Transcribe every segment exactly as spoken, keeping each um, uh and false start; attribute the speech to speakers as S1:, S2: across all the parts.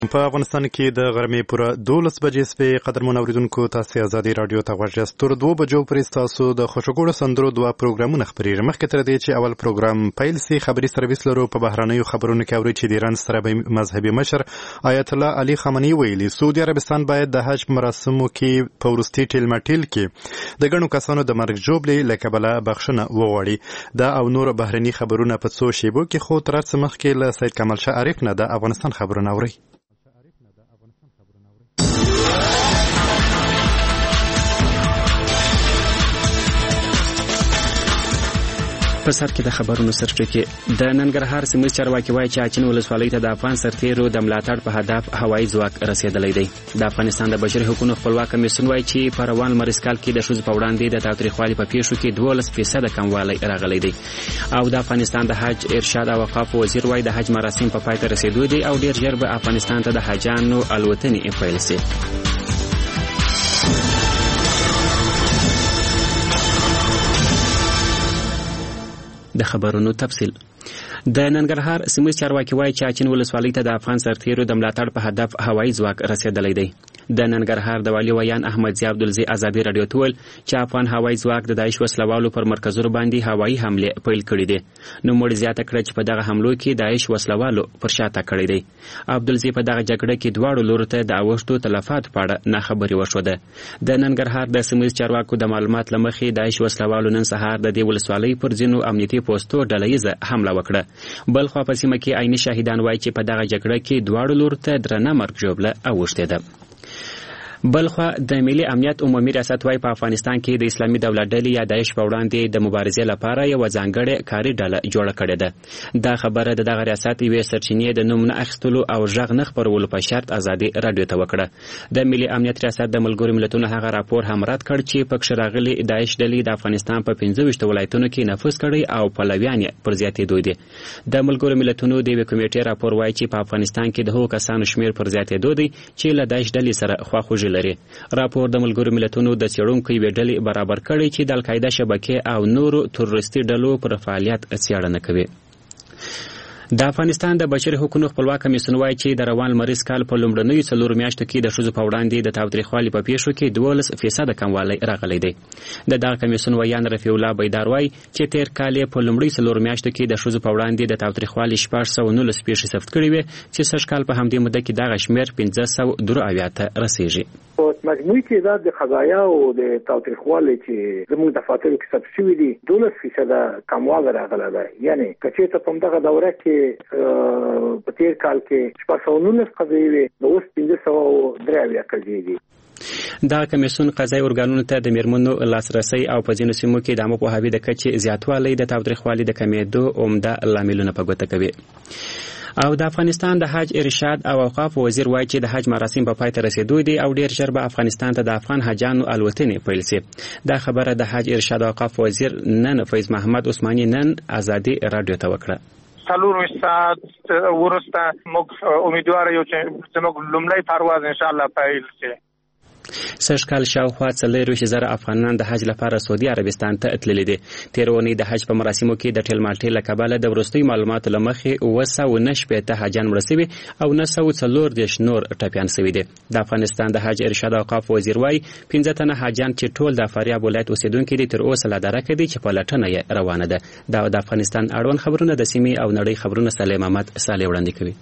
S1: په افغانستان کې د غرمې پوره دولس بجې سوې. قدرمن اوریدونکو، تاسو ازادي رادیو ته غوږ یاست. تر دوه بجو پورې ستاسو د خوشګوړو سندرو دوه پروګرامونه خپرېږي. مخکې تر دې چې اول پروګرام پیل سي، خبري سرویس لرو. په بهرنیو خبرونو کې اوري چې د ایران ستر مذهبي مشر آیت الله علي خامنه‌ای ویلي سعودي عربستان باید د حج مراسمو کې په وروستي ټیلمټیل کې د ګڼو کسانو د مرګ ژوبلې له کبله بخښنه وغواړي. دا او نور بهرني خبرونه په څو شیبو کې، خو تر څه مخکې له سید کمال شاه عارف نه د افغانستان خبرونه اوري.
S2: په سر کې د خبرونو سرچینه د ننګرهار سیمه چارواکي وایي چې اچین ولسوالۍ ته د افغان سرتیرو د ملاتړ په هدف هوایي ځواک رسیدلی دی. د افغانستان د بشري حقوقو خپلواک کمیسیون وایي چې په روان مریض کال کې د ښځو په وړاندې د تاوتریخوالي په پیښو کې دولس فیصد کموالی راغلی دی. او د افغانستان د حج ارشاد او اوقاف وزیر وایي د حج مراسم په پای ته رسیدو دي او ډیر ژر به افغانستان ته د حاجانو الوتنې پیل شي. د خبرونو تفصیل. د ننګرهار سیمه چارواکي وایي چې اچین ولسوالۍ ته د افغان سرتیرو د ملاتړ په هدف هوایي ځواک رسیدلی دی. د ننګرهار د والي ویان احمد ضیا عبدالزی ازادي رادیو ته ویل چې افغان هوایي ځواک د داعش وسلوالو پر مرکزونو باندې هوایي حمله پیل کړې دي. نو موږ زیاته کړه چې په دغه حملو کې داعش وسلوالو پر شاته کړی دی. عبدالزی په دغه جګړه کې دواړو لورو ته د اوښتو تلفات په اړه نه خبري وشوده. د ننګرهار د سیمه چارواکو د معلومات لمخې داعش وسلوالو نن سهار د دې ولسوالۍ پر ځینو امنیتي پوسټو ډلهیزه حمله وکړه. بل خو په سیمه کې عیني شاهدان وایي چې په دغه جګړه کې دواړو لورو ته درنه مرګ ژوبله اوښتې ده. بلخوا د ملي امنیت عمومي ریاست وایي په افغانستان کې د اسلامي دولت ډلې یا داعش په وړاندې د مبارزې لپاره یو ځانګړې کاري ډله جوړه کړې ده. دا خبره د دغه ریاست یوې سرچینې د نوم نه اخیستلو او غږ نه خپرولو په شرط ازادي رادیو ته وکړه. د ملي امنیت ریاست د ملګرو ملتونو هغه راپور هم رد کړ چې پکښې راغلي داعش ډلې د افغانستان په پنځه ویشت ولایتونو کې نفوذ کړی او پلویان یې پر زیاتېدو دي. د ملګرو ملتونو د یوې کمیټې راپور وایي چې په افغانستان کې د هغو کسانو شمیر پر زیاتېدو دی چې له داعش ډلې سره خواخوږي لري. راپور د ملګرو ملتونو د څېړونکو یوې ډلې برابر کړی چې د القاعده شبکې او نورو تروریستي ډلو پر فعالیت څېړنه کوي. د افغانستان د بشري حقوقو خپلواک کمیسیون وایي چې د روان مریض کال په لومړنیو څلورو میاشتو کې د ښځو په وړاندې د تاوتریخوالي په پیښو کې دولس فیصده کموالی راغلی دی. د دغه کمیسیون ویان رفیع الله بیدار وایي چې تیر کال یې په لومړیو څلورو میاشتو کې د ښځو په وړاندې د تاوتریخوالي شپږ سوه نولس پیښې ثبت کړي وې چې سږ کال په همدې موده کې دغه شمېر پنځه سوه درې اویا ته رسیږي.
S3: مجموعي تعداد د قضایا او د تاوتریخوالي چې زموږ دفاترو کې ثبت شوي دي دولس فیصده کموالی راغلی دی. یعنی که چېرته په همدغه دوره کې په تیر کال کې شپږ سوه نولس قضایي وې، نو اوس پنځه سوه درې اویا قضایي دي.
S2: دا کمیسیون قضایي ارګانونو ته د میرمنو لاسرسي او په ځینو سیمو کې د عامه پوهاوي د کچې زیاتوالی د تاوتریخوالي د کمېدو عمده لاملونه په ګوته کوي. او د افغانستان د حج ارشاد او اوقاف وزیر وایي چې د حج مراسم په پای ته رسیدو دي او ډیر ژر به افغانستان ته د افغان حاجانو الوتنې پیل شي. دا خبره د حج ارشاد او اوقاف وزیر نن فیض محمد عثماني نن ازادي رادیو ته وکړه.
S4: څلور ساعت ورسته موږ امیدوار یو چې زموږ لومړی پرواز ان شاء الله پیل شي.
S2: سږ کال شاوخوا څلورویشت زره افغانان د حج لپاره سعودي عربستان ته تللي دي. تېره اونۍ د حج په مراسمو کې د ټیلماټې له کبله د وروستیو معلوماتو له مخې اوه سوه نه شپېته حاجان مړه سوي او نه سوه څلور دېرش نور ټپیان سوي دي. د افغانستان د حج ارشاد اوقاف وزیر وایي پنځه تنه حاجان چې ټول د فاریاب ولایت اوسېدونکي دي تر اوسه لا درکه دي چې پلټنه یې روانه ده. دا د افغانستان اړوند خبرونه د سیمې او نړۍ خبرونه صالح محمد صالح وړاندې کوي.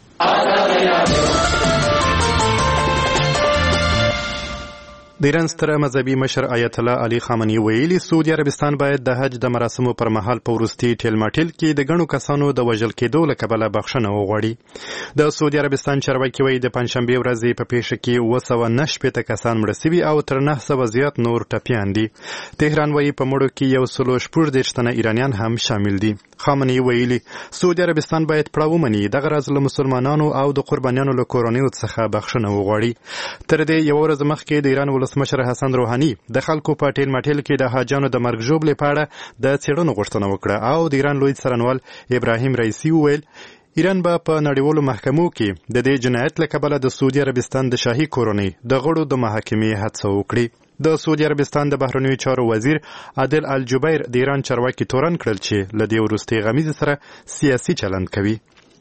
S1: د ایران ستر مذهبي مشر آیت الله علي خامنه‌ای ویلي سعودي عربستان باید د حج د مراسمو پر مهال په وروستي ټیلماټیل کې د ګڼو کسانو د وژل کېدو له کبله بخښنه وغواړي. د سعودي عربستان چارواکي وایي د پنجشنبې ورځې په پیښه کې اوه سوه نه شپېته کسان مړه سوي او تر نه سوه زیات نور ټپیان دي. تهران وایي په مړو کې یو سلو شپږ دېرش تنه ایرانیان هم شامل دي. خامنه‌ای ویلي سعودي عربستان باید پړه ومني، دغه راز له مسلمانانو او د قربانیانو له کورنیو څخه بخښنه وغواړي. تر دې یوه ورځ مخکې د ایران ولسمشر حسن روحاني د خلکو په ټیلماټیل کې د حاجانو د مرګ ژوبلې په اړه د څېړنو غوښتنه وکړه او د ایران لوی څارنوال ابراهیم رئیسي وویل ایران به په نړیوالو محکمو کې د دې جنایت له کبله د سعودي عربستان د شاهي کورنۍ د غړو د محاکمې هڅه وکړي. د سعودي عربستان د بهرنیو چارو وزیر عادل الجبیر د ایران چارواکي تورن کړل چې له دې وروستۍ غمیزې سره سیاسي چلند کوي.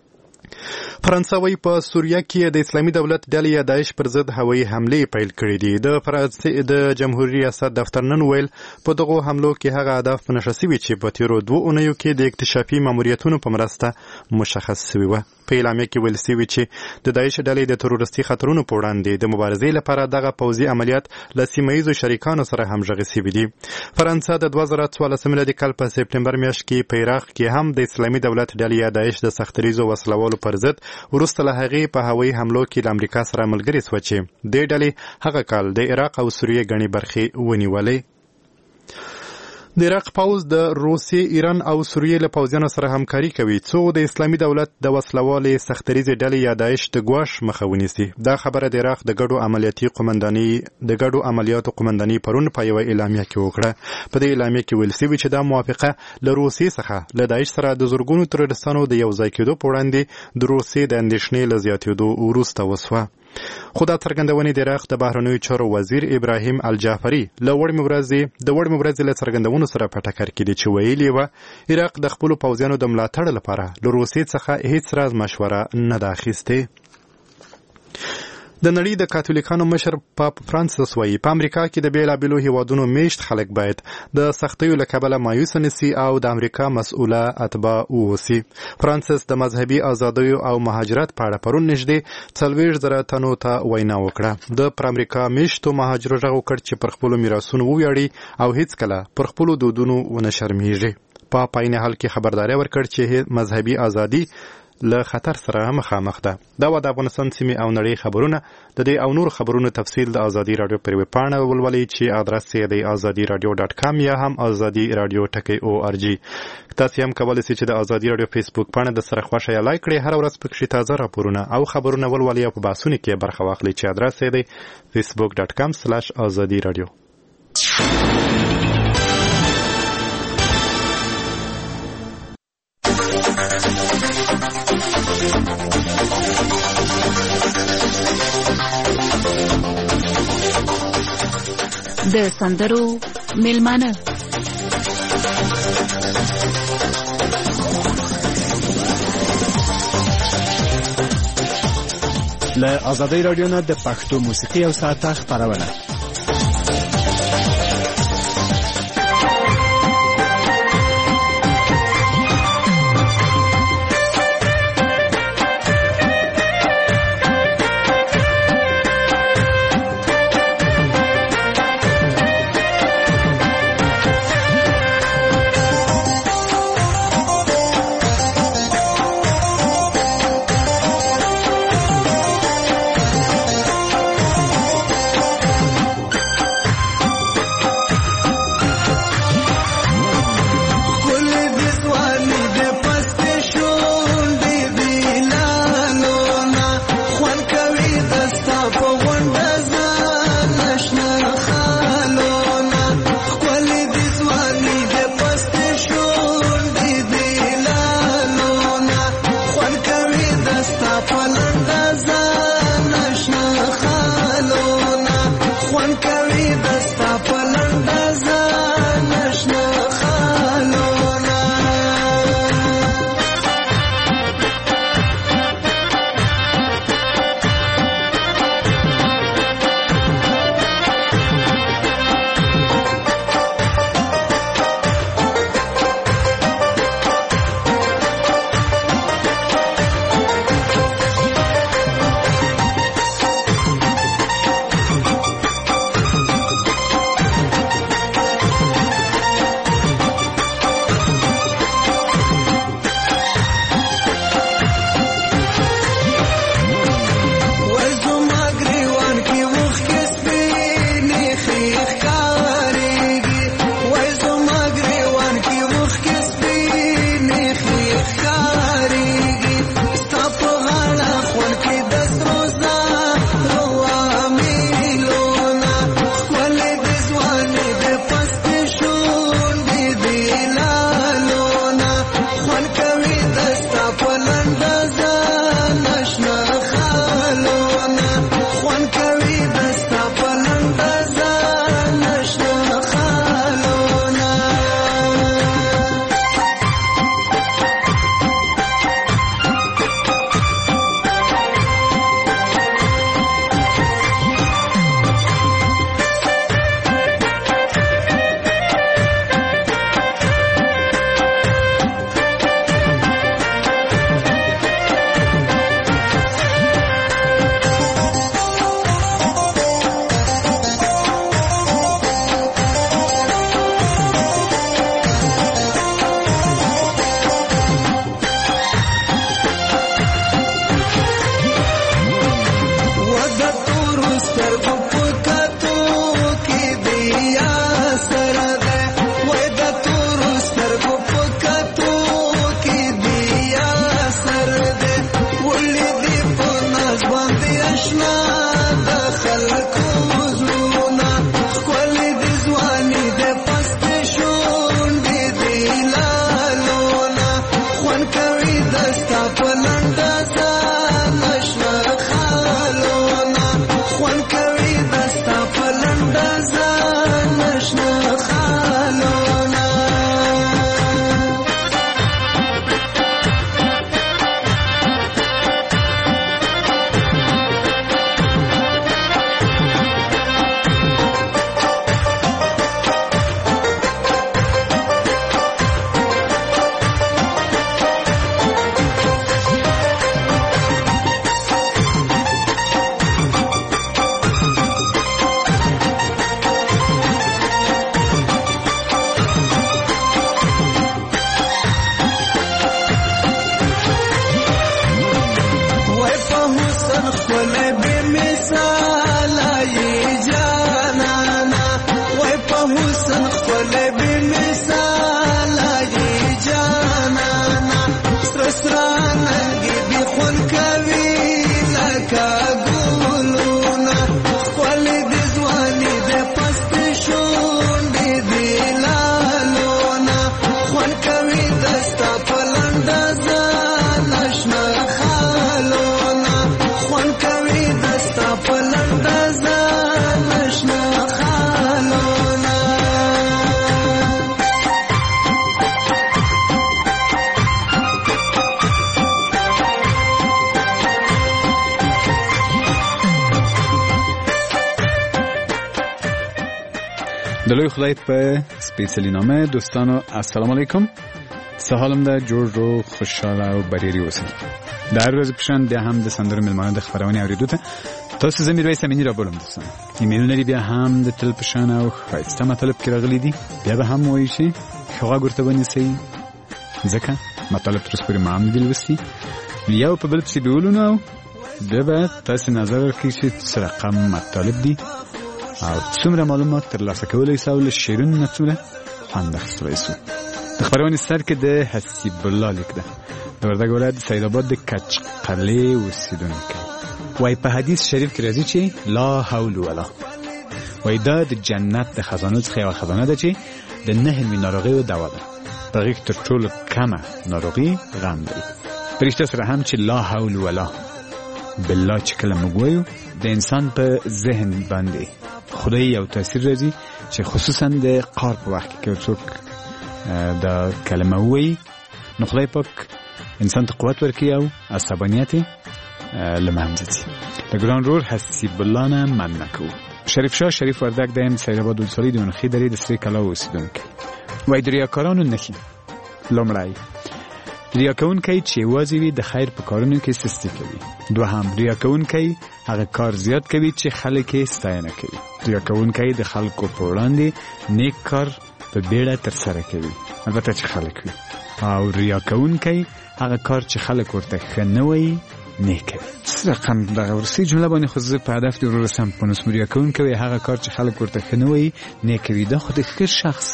S1: فرانسه وایي په سوریه کې د اسلامي دولت ډلې یا داعش پر ضد هوایي حملې پیل کړې دي. د فرانسې د جمهوریت ریاست دفتر نن ویل په دغو حملو کې هغه اهداف په نښه شوي چې په تیرو دوو اونیو کې د اکتشافي ماموریتونو په مرسته مشخص شوي وه. په اعلامیه کې ویل شوي چې د داعش ډلې د تروریستي خطرونو په وړاندې د مبارزې لپاره دغه پوځي عملیات له سیمه ییزو شریکانو سره همغږي شوي دي. فرانسه د دوه زره څوارلسم میلادي کال په سپټمبر میاشت کې په عراق کې هم د اسلامي دولت ډلې یا داعش د سختریزو وسلوالو پر ضد وروسته له هغې په هوایي حملو کې له امریکا سره ملګرې شوه چې دې ډلې هغه کال د عراق او سوریې ګڼې برخې ونیولې. د عراق پوځ د روسیې، ایران او سوریې له پوځیانو سره همکاري کوي څو د اسلامي دولت د وسلوالې سختریزې ډلې یا داعش د ګواښ مخه ونیسي. دا خبره د عراق د ګډو عملیاتي قومندانۍ د ګډو عملیاتو قومندانۍ پرون په یوه اعلامیه کې وکړه. په دې اعلامیه کې ویل شوي چې دا موافقه له روسیې څخه له داعش سره د زرګونو تروریستانو د یو ځای کېدو په وړاندې د روسیې د اندېښنې له زیاتېدو وروسته وسوه. خو دا څرګندونې د عراق د بهرنیو چارو وزیر ابراهیم الجعفري له وړمې ورځې د وړمې ورځې له څرګندونو سره په ټکر کې دي چې ویلي وه عراق د خپلو پوځیانو د ملاتړ لپاره له روسیې څخه هیڅ راز مشوره نه ده اخیستې. د نړۍ د کاتولیکانو مشر پاپ فرانسیس وایي په امریکا کې د بیلابیلو هیوادونو میشت خلک باید د سختیو له کبله مایوسه نسي او د امریکا مسؤله اتباع واوسي. فرانسیس د مذهبي ازادیو او مهاجرت په اړه پرون نږدې څلوېښت زره تنو ته وینا وکړه. د پر امریکا میشتو مهاجرو غږ وکړ چې پر خپلو میراثونو وویاړي او هیڅکله پر خپلو دودونو ونه شرمیږي. په عین حال کې خبرداری ورکړ چې مذهبي ازادي له خطر سره مخامخ ده. دا و د افغانستان سیمې او نړۍ خبرونه. د دې او نور خبرونو تفصیل د ازادي رادیو پر ویب پاڼه ولولئ چې ادرس یې د ازادي رادیو ډاټ کام یا هم ازادي رادیو ټکی او ار جی. تاسو هم کولی شئ چې د ازادي رادیو فیسبوک پاڼه د سره خوښه یا لایک کړئ. هر ورځ پکې تازه راپورونه او خبرونه ولولئ او په بحثونو کې برخه واخلئ چې ادرس یې د فیسبوک ډاټ کام سلاش ازادي رادیو.
S5: د سندرو میلمانه
S6: له ازادي رادیو نه د پښتو موسیقي او ساعته خبرونه. دلوی خدای په سپیڅلی نامه دوستانو السلام علیکم. سهالم ده جوړ رو خوشحاله او بریری اوسئ. د هر ورځې په شان بیا هم د سندرو میلمانه د خپرونې اورېدو ته تاسو زه میرویس امیني رابولم. دوستان ایمیلونه دي بیا هم د تل په شان او ښایسته مطالب کې راغلي دي. بیا به هم وایي چې ښه غوږ ورته ونیسئ ځکه مطالب تر اوسه پورې ما هم نه دي لوستي. یو په بل پسې به ولولو او بیا به تاسې نظر ورکړئ چې څه رقم مطالب دي او څومره معلومات ترلاسه کولی سو او له شعرونو نه څومره خوند اخیستلی سو. د خپرونې سر کې د حسیب الله لیک ده. د وردګ ولایت د سید آباد د کچ قلعې اوسېدونکی وایي په حدیث شریف کې راځي چې لا حول ولا وایي دا د جنت د خزانو څخه یوه خزانه ده چې د نه علمي ناروغیو دوا ده. په هغې کې تر ټولو کمه ناروغي غم دی. په رښتیا سره هم چې لا حول ولا بالله چې کله موږ وایو د انسان په ذهن باندې خدای یو تاثیر راځي چې خصوصا د قار په وخت کې که څوک دا کلمه وایي نو خدای پاک انسان ته قوت ورکوي او عصبانیت یې له منځه ځي. د ګران رور حسیب الله نه مننه کوو. شریف شاه شریف وردګ د سید آباد ولسوالۍ د ونخې درې د سرې کلا اوسېدونکی وایي د ریاکارانو نښې لومړی ریا کوونکی چې یوازې وي د خیر په کارونو کې سستي کوي. دوهم ریا کوونکی هغه کار زیات کوي چې خلک یې ستاینه کوي. ریا کوونکی د خلکو په وړاندې نیک کار په بیړه ترسره کوي البته چې خلک وي. او ریا کوونکی هغه کار چې خلک ورته ښه نه وایي نه کوي. څه رقم دغه وروستۍ جمله باندې خو زه په هدف دې ورو رسم په نس ریا کوونکی وایي هغه کار چې خلک ورته ښه نه وایي نه کوي. دا خو د ښه شخص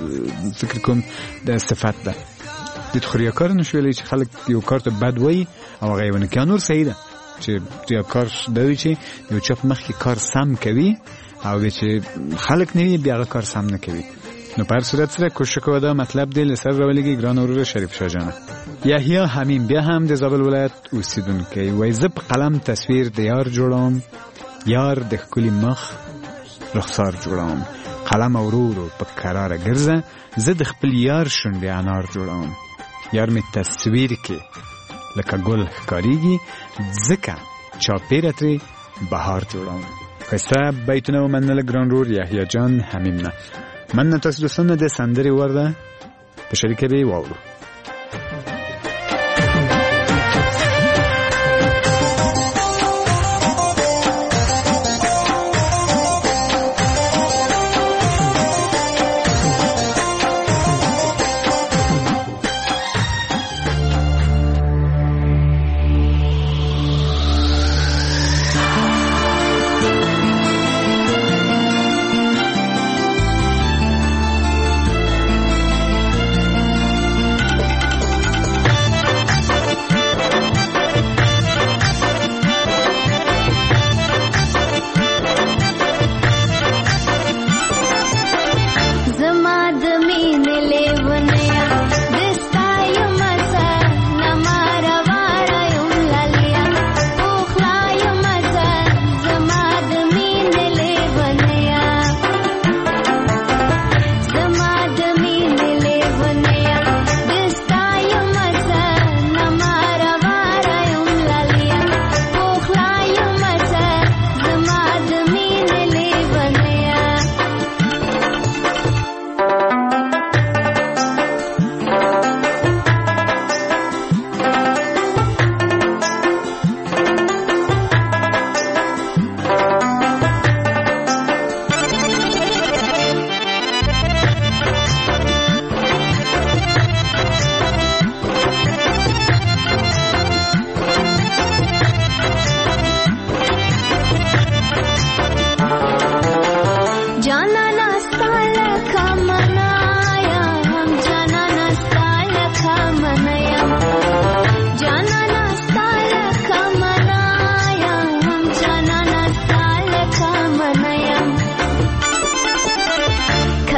S6: فکر کوم د صفت ده. د ریاکار نشویلی چې خلک یو کار ته بد وایي او هغه یې ونه کوي. نور صحیح ده چې ریاکار دا وي چې یو چا په مخکې کار سم کوي او بیا چې خلک نه وي بیا هغه کار سم نه کوي. نو په هر صورت سره کوشش کوه دا مطلب دی له سر راولېږي. ګران ورور شریف شاه جانه یحیی حمیم بیا هم د زابل ولایت اوسېدونکی وایي زه په قلم تصویر د یار جوړوم یار د ښکلي مخ رخسار جوړوم قلم ورو ورو په کراره ګرځه زه د خپل یار شونډې انار جوړوم یار می تصویر کې لکه ګل ښکاریږي ځکه چاپېره ترې بهار جوړوم. ښایسته بیتونه ومنله ګران رور یحیی جان حمیم نه. مننه تاسو دوستانو د سندرې ورده په شریکه به یې واورو.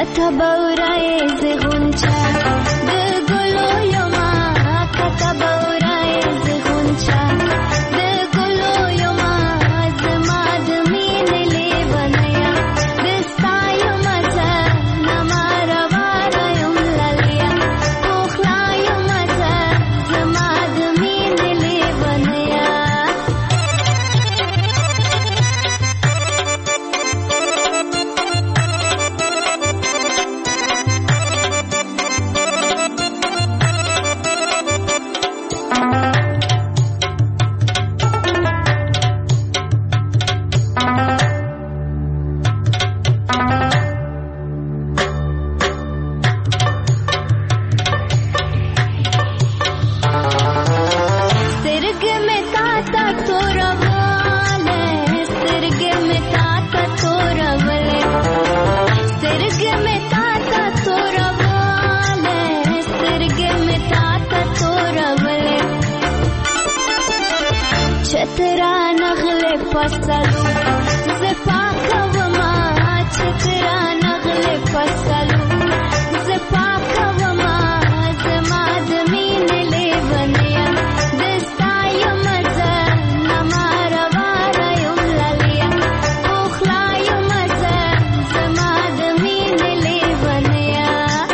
S7: كتبورای زغونچه د ګلو یما كتبورای زغونچه د ګلو یما زما د مینې لیونیا د ستایو مزه نما روانه یم لالیا پوخلا یم مزه زما د مینې لیونیا چترا نغله فصلو زپا کوما چترا نغله فصلو زپا کوما زما د مینې لیونیا د ستایو مزه نما روانه یم لالیا پوخلا یم مزه زما د مینې لیونیا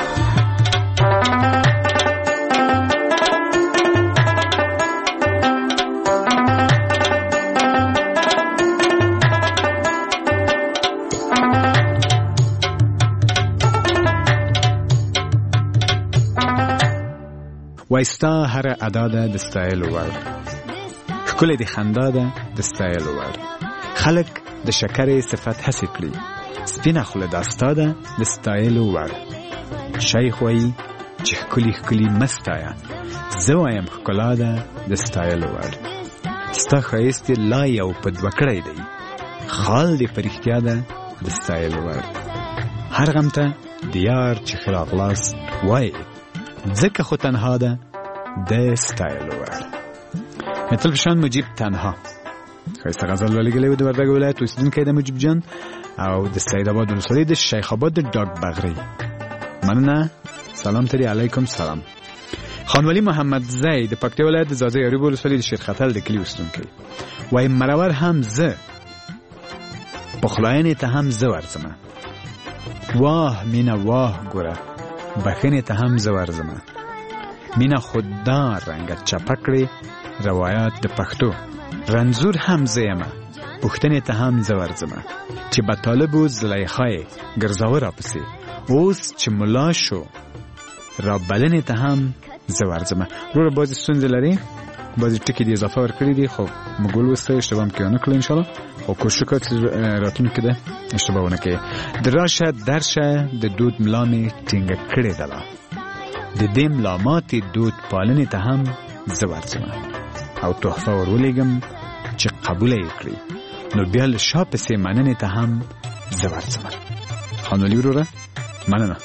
S6: وایستا هر ادا ده د ستایلو وړ ښکلې د خندا ده د ستایلو وړ خلک د شکرې صفت هسې کړي سپینه خوله دا ستا ده د ستایلو وړ شیخ وایي چې ښکلي ښکلي مه ستایه زه وایم ښکلا ده د ستایلو وړ ستا ښایست یې لا یو په دوه کړی دی خال دې په رښتیا ده د ستایلو وړ هر غم ته د یار چې ښه راغلاست وایي ځکه خو تنها ده د ستایلو وړ متل پشان مجیب تنها ښایسته غزل رالیږلی و د وردګ ولایت اوسېدونکی د مجیب جان او د سید آباد ولسوالۍ د شیخ آباد د ډاک بغرۍ مننه سلام ترې علیکم سلام خانوالي محمد زی د پکتیا ولایت د ځاځي یاریب ولسوالۍ د شیرخطل د کلي اوسېدونکی وایي مرور هم زه پخلاینې ته هم زه ورځمه واه مینه واه ګوره بخینې ته هم زه ورځمه مینه خوددار رنګه چپه کړې روایات د پښتو رنځور هم زه یمه پوښتنې ته هم زه ورځمه چې به طالب و زلیخا یې ګرځاوه راپسې اوس چې ملا شو را بلنې ته هم زه ورځمه وروره بعضې ستونزې لري بعضې ټکي دې اضافه ورکړي دي خو موږ ولوسته اشتباه هم کې ونه کړو انشاءالله خو کوشش وکړه چې راتلونکي ده اشتباه ونه کوي د راشه درشه د دود ملا مې ټینګه کړې دله د دې ملا ماتې دود پالنې ته هم زه ورځمه او تحفه ور ولېږم چې قبوله یې کړي نو بیا له شا پسې مننې ته هم زه ورځمه خانولي وروره مننه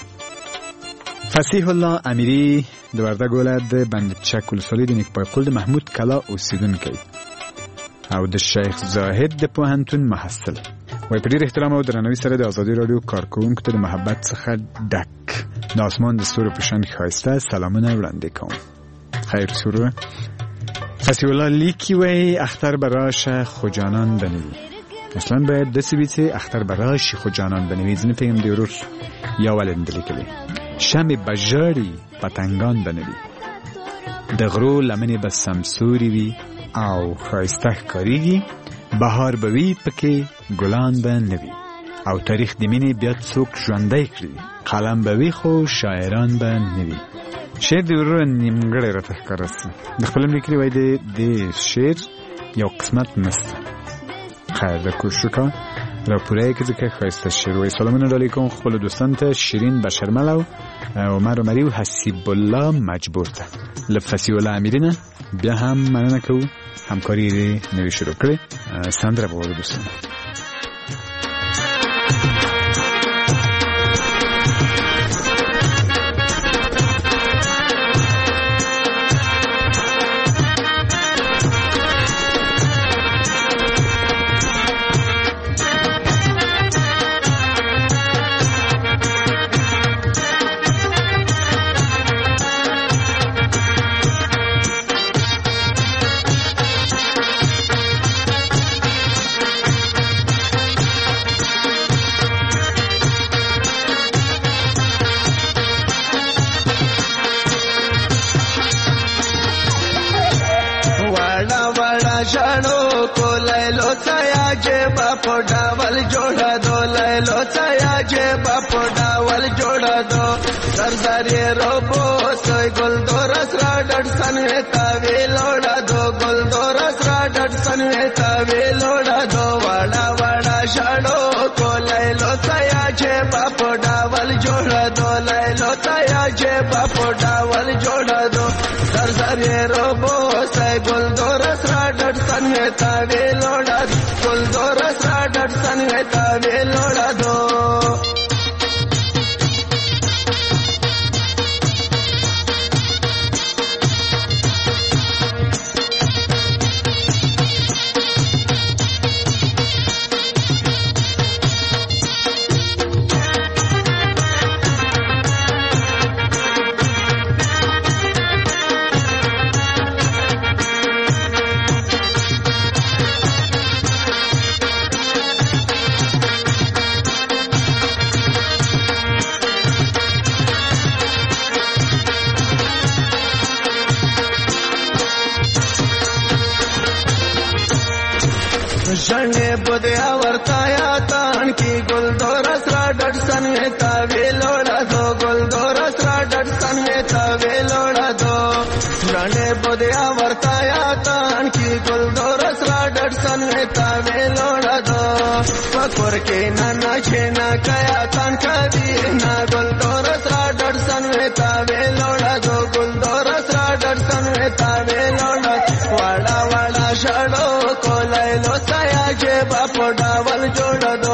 S6: فصیح الله امیری د وردګ ولایت د بندچک ولسوالۍ د نیکپایقل د محمود کلا اوسېدونکی او د شیخ زاهد د پوهنتون محصل وای په ډېر احترام او درناوي سره د ازادي راډیو کارکوونکو ته د محبت څخه ډک د اسمان د ستورو په شان ښایسته سلامونه وړاندې کوم خیر سوره فصیح الله لیکي وای اختر به راشه خو جانان بنوي اصلا باید داسې وي چې اختر به راشي خو جانان بنوي زه نه پوهېږم د ورور یا ولې نه ده لیکلې شمې به ژاړي پتنګان بنوي د غرو لمنې به سمسوري وي او ښایسته ښکارېږي بهار به وي پکې ګلان به نه وي او تاریخ د مینې بیا څوک ژوندی کړي قلم به وي خو شاعران به نه وي شعر د ورور نیمګړی راته ښکاره سو د خپل هم لیکلي وای د دې شعر یو قسمت نسته خیر د کوشش وکړه را پوره یې کړه ځکه ښایسته شعر وایي سلامونه ډالۍ کوم خپلو دوستانو ته شیرین بشرمل او عمر عمري او حسیب الله مجبور ته له فصیح الله امیري نه بیا هم مننه کوو همکاري یې نوې شروع کړې سندره به وایو دوستانو
S8: په ډاول جوړه دو لیلو تیا چې په ډاول جوړه دو سردارې روبو سوی ګل دورس را ډډ سن تا ویلوړه دو ګل دورس را ډډ سن تا ویلوړه دو واړه واړه شړو کو لیلو تیا چې په ډاول جوړه دو لیلو تیا چې په ډاول جوړه دو سردارې روبو سوی ګل دورس را ډډ سن تا ویلوړه ګل دورس را ډډ سن تا ویلوړه دو شنه بدیا ورتایا تان کی گل دورس را ډډ سن تا ویلوړا دو گل دورس را ډډ سن تا ویلوړا دو شنه بدیا ورتایا تان کی گل دورس را ډډ سن تا ویلوړا دو پکور کې نه نه چینا کیا تان کدی نا گل دورس را ډډ سن تا ویلوړا دو گل دورس را ډډ سن تا ویلوړا واړه واړه شړو کولای لو تیا چې په ډاول جوړ دو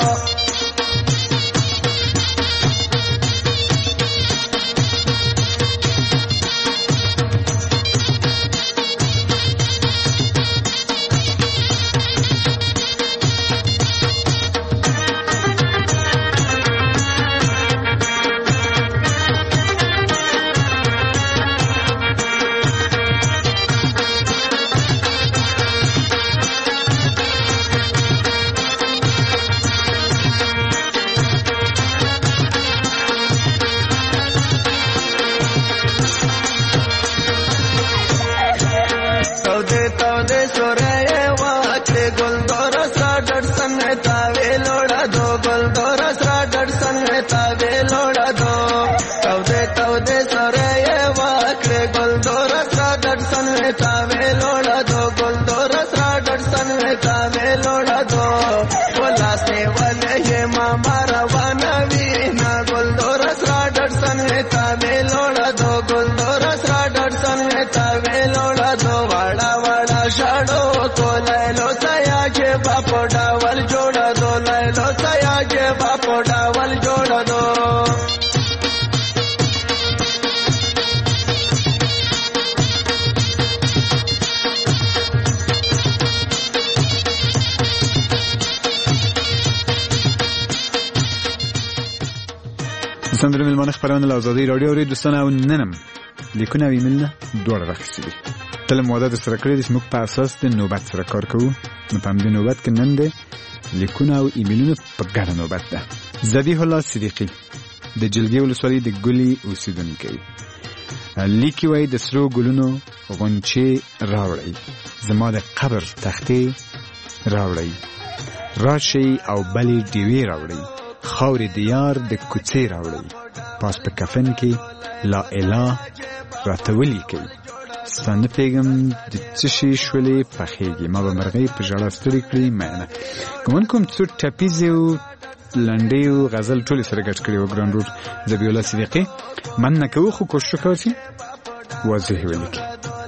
S6: سندره ملمانه خبرونه له ازادي رادیو لري دوستان او ننم لیکونه او ایمیل نه دوړ راخسي دي تل مواده سره کړی د موږ په اساس د نوبت سره کار کوو نو په دې نوبت کې نن د لیکونه او ایمیلونه په ګډه نوبت ده ذبیح الله صدیقی د جلګي ولسوالۍ د ګلي اوسیدونکی لیکي وای د سرو ګلونو غونچې راوړی زما د قبر تختې راوړی راشي او بلې دیوی راوړی خاورې دیار د کوڅې راوړی پاس په کفن کې لا اله راته ولیکئ ستا نه پوهېږم د څه شي شولې پخېږي ما به مرغۍ په ژړا ستړې کړي مینه ګمان کوم څو ټپیزې او لنډې او غزل ټولې سره ګډ کړي وو ګران رور ذبیح الله صدیقي مننه کوو خو کوشش وکړو چې واضح ولیکي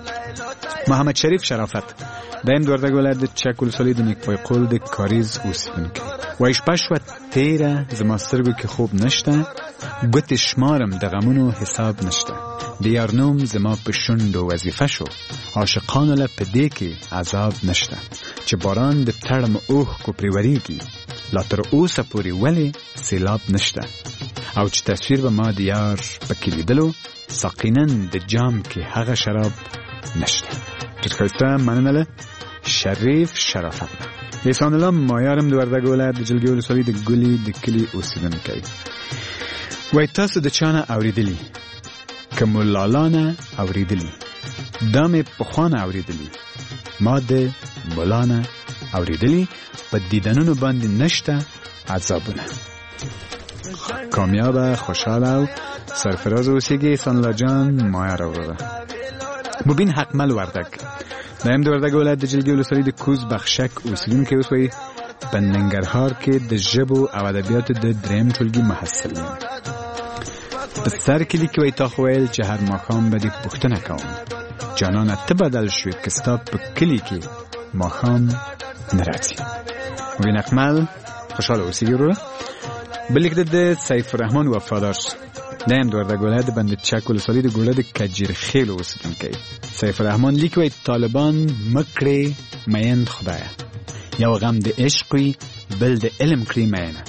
S6: محمد شریف شرافت دایم د وردګ ولایت د چک ولسوالۍ د نیکپای قول د کاریز اوسیدونکی وایي شپه شوه تېره زما سترګو کې خوب نشته ګوتې شمارم د غمونو حساب نشته د یار نوم زما په شونډو وظیفه شو عاشقانو له په دې کې عذاب نشته چې باران د تړم اوښکو پرې ورېږي لا تر اوسه پورې ولې سیلاب نشته او چې تصویر به ما د یار پکې لیدلو ساقینن د جام کې هغه شراب نشته ډېر ښایسته مننه له شریف شرافت نه احسان الله مایارم د وردګ ولایت د جلګي ولسوالۍ د ګلي د کلي اوسیدونکی وایي تاسو د چا نه اورېدلي که مو لالا نه اورېدلي دا مې پخوانه اوریدلی، ما د بولانه اوریدلی، په دیدنونو باندې نشته عذابونه. کامیاب، خوشحال او سرفراز اوسیږي. احسان الله جان، مایا راوړه. مبین حقمل وردک دایم د وردک ولایت د جلگی ولسوالۍ د کوز بخشک اوسیدونکی اوس وایي په ننګرهار کې د ژبو او ادبیاتو د دریم ټولګي محصل یم. په سر کلي کې وایي تا خو ویل چې هر ماښام به دې پوښتنه کوم جانانه ته بدل شوې که ستا په کلي کې ماښام نه راځي. مبین حقمل خوشحاله اوسیږي وروره. بل لیک د سیف الرحمن وفادار دایم د وردک ولایت د بند چک ولسوالۍ د ګوله د کجیر خیل اوسیدونکی. سیف الرحمن لیک وایي طالبان مکړې میند خدایه، یو غم د عشق وي بل د علم کړي مینه.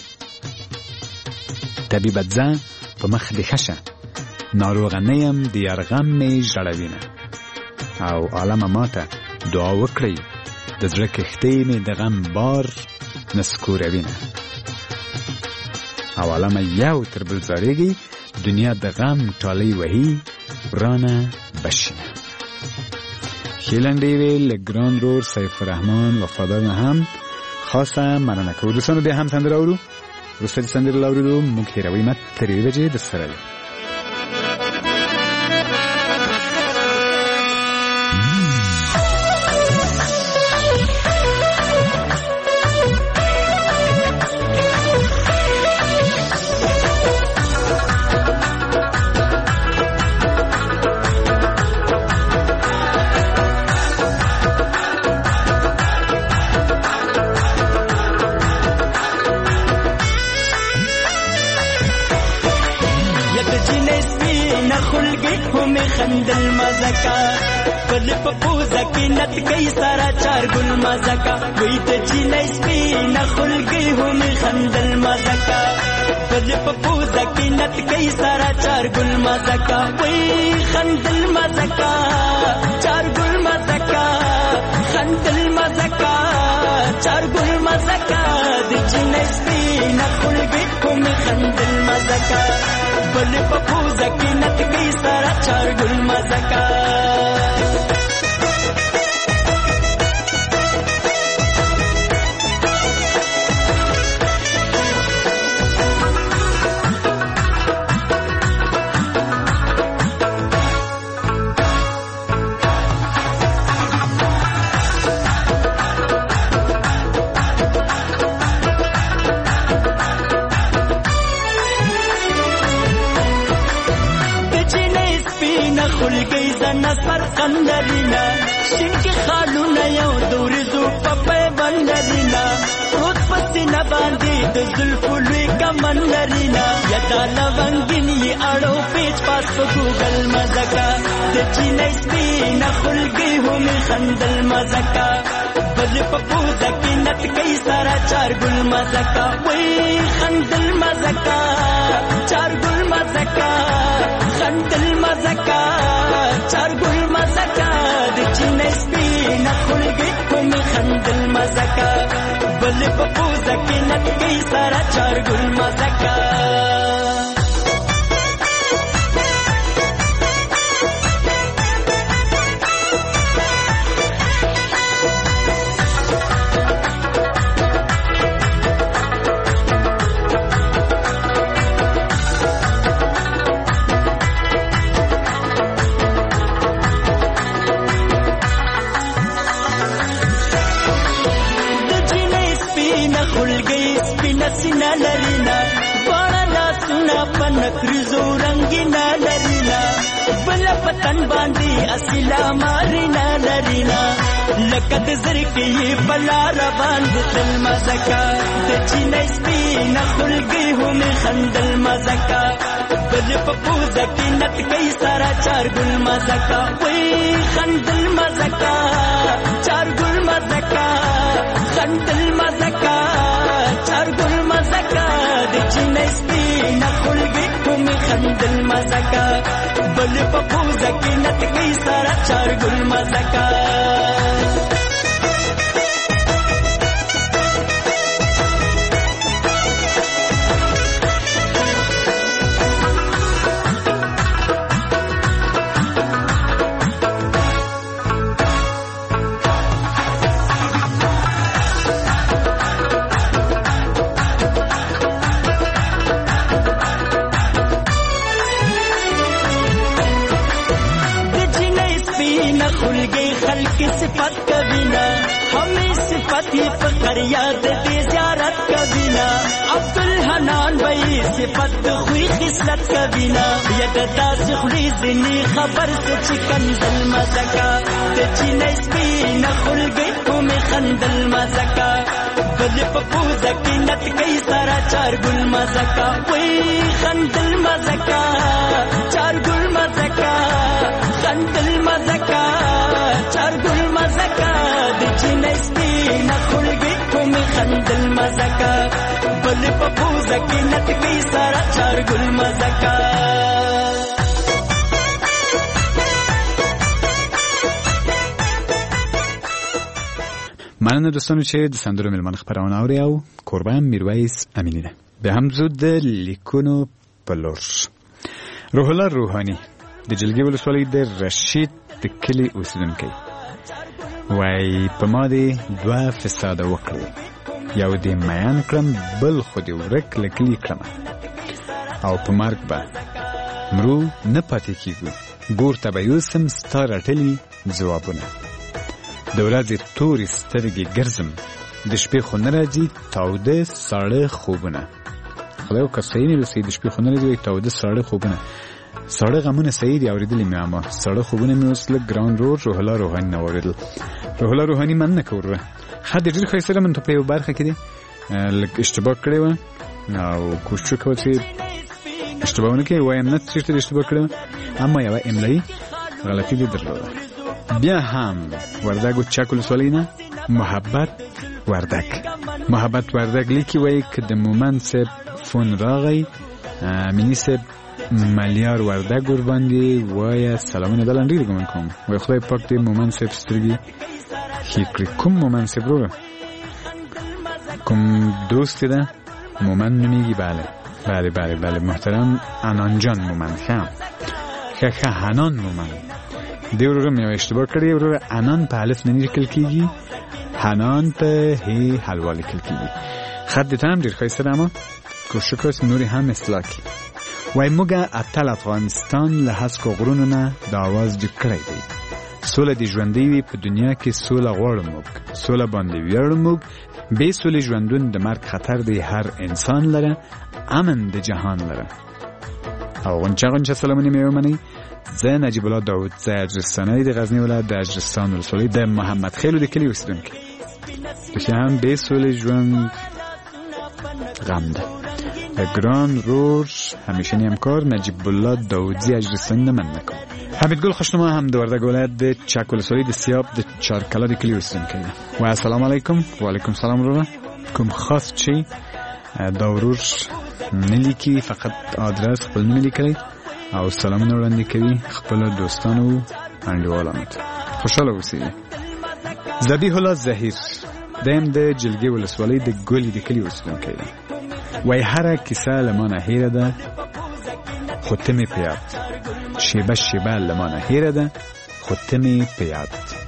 S6: طبیبت زه په مخ دې ښه شه، ناروغه نه یم د یار غم مې ژړوینه. او عالمه ماته دعا وکړئ د زړه کښتۍ مې د غم بار نسکوروینه. او عالمه یو تر بل زاریږي دنیا د غم ټالۍ وهي ورانه بشینه. خیلنډې وی لګران رور سیف الرحمن وفادار نه هم خاصه مننه کوو. دوستانو بیا هم سندره اورو. وروسته د سندرې له اورېدو موږ هېروي مت تر یوې بجې د سره دی.
S9: خندل مزکا پل پپوزا کی نت کئی سارا چار گل مزکا وی تجیلی سپینا خلگی ہوں میں خندل مزکا پل پپوزا کی نت کئی سارا چار گل مزکا وی خندل مزکا چار گل مزکا خندل مزکا چار گل مزکا تجیلی سپینا خلگی ہوں میں خندل مزکا پل پپوزا کی نت کئی سارا چار گل مزکا. خلگی زنا سر قندرینا شنکی خالونا یو دورزو پپے بندرینا روز پسینا باندی د زلفو لوی کمندرینا یدا لونگین ی اڑو پیچ پاس په گوگل مزکا د چینی سپینا خلگی ہو می خندل مزکا بل پپوزا کی نت کئی سارا چار گل مزکا وی خندل مزکا چار گل مزکا خندل مزکا چار گل مزکا د چینی سپینا خلگی ہو می خندل مزکا بل پپوزا کی نت کئی سارا چار گل مزکا. سینا لرینا بڑا لا سنا پنکرزو رنگینا لرینا بل پتن باندی اصلا مارینا لرینا لکد زرکی بلا روان بتل مزکا د چینی سپینا خلگی ہو میں خندل مزکا بل پپوزا کی نت کئی سارا چار گل مزکا وی خندل مزکا چار گل مزکا خندل مزکا چار گل مزکا د چینی سپینا خلگی ہو میں خندل مزکا بل پپوزا کی نت کئی سارا چار گل مزکا. خلق صفت کبینا ہمیں صفت ہی فقر یاد دے زیارت کبینا عبدالحنان بھائی صفت خوی خصلت کبینا یددا سخلی زنی خبر سے چکن دل مزکا تچین اسپین خل گئی میں خندل مزکا گل پپوزا کی نت گئی سارا چار گل مزکا وہی خندل مزکا چار گل مزکا خندل مزکا چار گل مزکا تچین اسپین خل گئی میں خندل مزکا گل پپوزا کی نت گئی سارا چار گل مزکا
S6: مننه دوستانو چې د سندرو ملمان خبرونه اوري او کوربه میرویس امینی ده به هم زود د لیکونو په لور روح الله روحانی د جلګي ولسوالۍ د رشید د کلي اوسیدونکی وای په ما دې دوه فساده وکړو یو دې میان کړم بل خو دې ورک لکلی کړم او په مرګ به مرو نه پاتې کېږو ګور ته به یوسم ستا راټلي ځوابونه د ورځې تورې سترګې ګرځم د شپې خو نه راځي تاوده ساړه خوبونه خدای وکړه صحیح نه لوستئ د شپې خو نه راځي تاوده ساړه خوبونه ساړه غمونه صحیح دي اورېدلي مې اما ساړه خوبونه مې اوس لږ ګران رور روح الله روحاني نه واورېدل روح الله روحاني مننه کوو ښه د ډېر ښایسته من ته په یو برخه کې دی لږ اشتباه کړې وه او کوشش وکړه چې اشتباه ونه کړې وایم نه چېرته اشتباه کړې وه اما یوه املایي غلطي دې درلوده بیا هم وردګو چک ولسوالۍ نه محبت وردګ محبت وردګ لیکي وایي که د مومن صاحب فون راغی مینی صاحب ملیار وردګ ورباندې وایه سلامونه دا لنډۍ ګمان کوم وایي خدای پاک دې مومن صاحب سترګې ښې کړي کوم مومن صاحب وروره کوم دوست ده مومن نومیږي بله بله بله بله محترم انان جان مومن ښه ښه ښه حنان مومن دی ورورم یو اشتباه کړی وروره انان په الف نه لیکل کیږي حنان په هی حلوا لیکل کیږي خط دې هم ډېر ښایسته ده اما کوشش وکړه نورې هم اصلاح کړي وایي موږ اتل افغانستان له هسکو غرونو نه د اواز ډک کړی دی سوله دې ژوندی وي په دنیا کې سوله غواړو موږ سوله باندې ویاړو موږ بې سولې ژوندون د مرګ خطر دی هر انسان لره امن د جهان لره او غنچه غنچه سلامونه مې ومنئ زه نجیب الله داود زه اجرستانی د غزنی ولایت د اجرستان ولسوالۍ د محمد خیلو د کلي اوسیدونکی دوی هم بې سولې ژوند غم ده د ګران رور همیشنی همکار نجیب الله داودزی اجرستانی نه مننه کوم حمیدګل خوشنما هم د وردګ ولایت د چک ولسوالۍ د سیاب د چارکلا د کلي اوسیدونکی ده و السلام علیکم و علیکم سلام وروره کوم خاص چې دا ورور نه لیکي فقط آدرس خپل نه لیکلی او سلامونه وړاندې کوي خپل دوستانو انډیوالانو ته خوشاله اوسئ ذبیح الله زهیر دیم د جلګي ولسوالۍ د ګولې د کلي اوسیدونکی دی وایي هره کیسه له ما نه هیره ده خو ته مې په یاد شیبه شیبه له ما نه هیره ده خو ته مې په یاد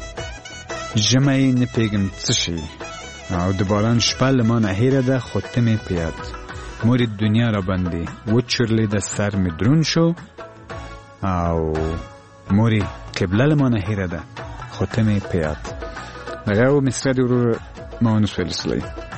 S6: ژمی نه پوهېږم څه شي او د باران شپه له ما نه هیره ده خو ته مې په یاد مور دنیا را باندې وچورلېده سر مې درون شو او مورې قبله له ما نه هیره ده خو ته مې په یاد دغه یو مصره د ورور ما ونس ویلسلی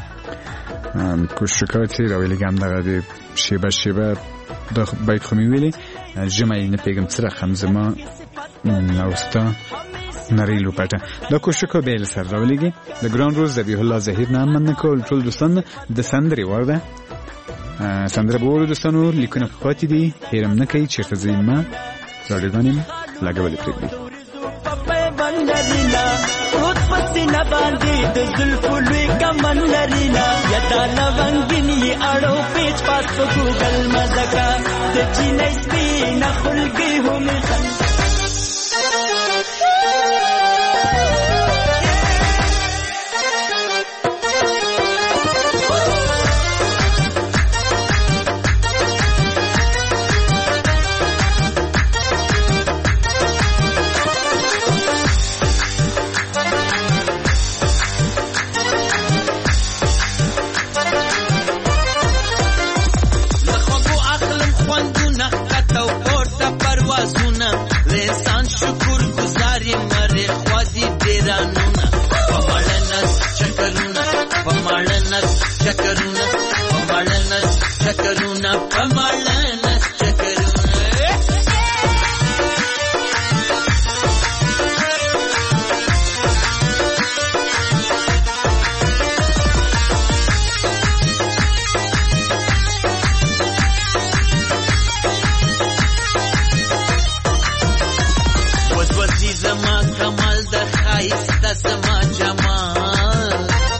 S6: کوشش وکړه چې راویلېږم دغه د شیبه شیبه دا بیت خو مې ویلې ژمی نه پوهېږم څه رقم زما او ستا نری لوپټه دا کوشش وکړه بیا یې له سره راولېږي د ګران روز ذبیح الله زهیر نه هم مننه کول ټول دوستان د سندرې وار ده سندره به وورو دوستانو لیکونه پاتې دي هېرم نه کوي چېرته ځئ مه راډیوګانې مې لګولې پرېږدي
S9: روز پسینه باندې د زلفو لوی کمن لرینا یدا لونګین یې اړو پیچ پاس په ګوګل مزکا د چینې سپینه خلګي هم چکرونه پمړنه چکرونه پمړنه چکرونه وسوسې زما کمال د ښایسته زما جمال